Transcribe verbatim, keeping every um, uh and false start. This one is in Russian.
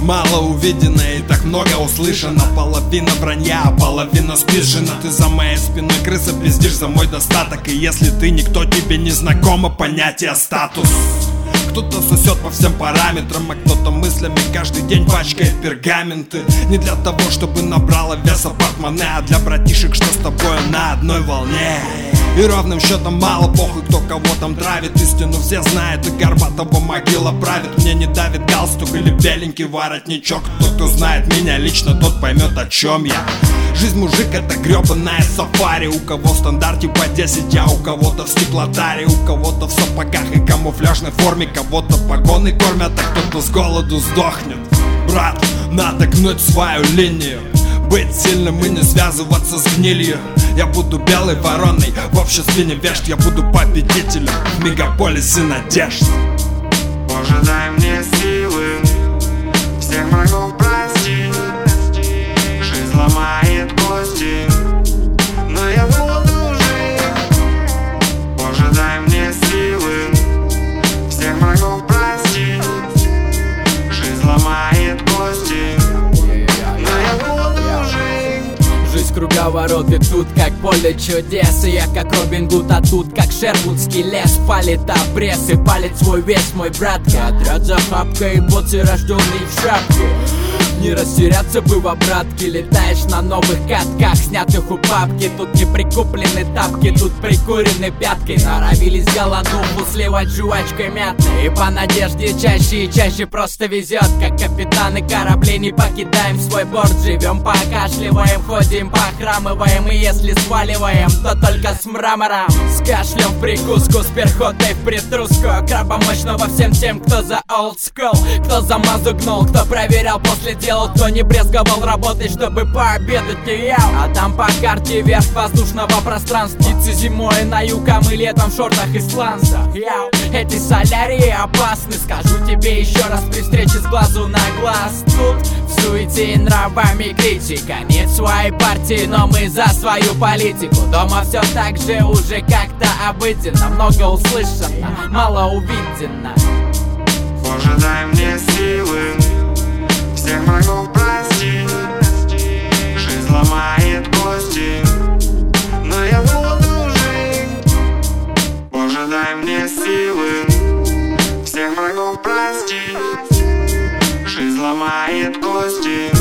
мало увидено и так много услышано. Половина вранья, а половина спизжена. Ты за моей спиной крыса, пиздишь за мой достаток. И если ты никто, тебе не знакомо понятие статус. Кто-то сосет по всем параметрам, а кто-то мыслями каждый день пачкает пергаменты. Не для того, чтобы набрало веса портмоне, а для братишек, что с тобой на одной волне. И ровным счетом мало похуй, кто кого там травит. Истину все знают, и Горбатова могила правит. Мне не давит галстук или беленький воротничок. Тот, кто знает меня лично, тот поймет, о чем я. Жизнь мужик — это гребаная сафари. У кого в стандарте по десять, а у кого-то в стеклотаре. У кого-то в сапогах и камуфляжной форме. Кого-то погоны кормят, а кто-то с голоду сдохнет. Брат, надо гнуть свою линию, быть сильным и не связываться с гнилью. Я буду белой вороной в обществе невежд. Я буду победителем в мегаполисе надежд. Боже, дай мне силы всех врагов простить. Жизнь ломает кости, но я буду жить. Боже, дай мне силы всех врагов простить. Жизнь ломает кости, но я буду жить. Жизнь круговорот ведут, как поле чудес. И я как Робин Гуд, а тут как Шервудский лес. Палит обрез и палит свой вес мой братка. Отряд за хапкой и боцы, рожденные в шапке. Не растеряться бы в обратке. Летаешь на новых катках, снятых у папки. Тут не прикуплены тапки, тут прикурены пятки. Норовились голодуху сливать жвачкой мятной. И по надежде чаще и чаще просто везет. Как капитаны кораблей не покидаем свой борт. Живем, покашливаем, ходим, похрамываем. И если сваливаем, то только с мрамором. С кашлем в прикуску, с перхотой в притруску. Краба мощного всем тем, кто за old school. Кто за мазу гнул, кто проверял после дела. Кто не брезговал работой, чтобы пообедать не ел. А там по карте вверх воздушного пространства. Птицы зимой на юг, а мы летом в шортах и сланцах. Яу. Эти солярии опасны, скажу тебе еще раз при встрече с глазу на глаз. Тут в суете и нравами критика. Нет своей партии, но мы за свою политику. Дома все так же уже как-то обыденно. Много услышано, мало увидено. Боже, дай мне силы всех врагов простить. Жизнь ломает кости, но я буду жить. Боже, дай мне силы всех врагов простить. Жизнь ломает кости,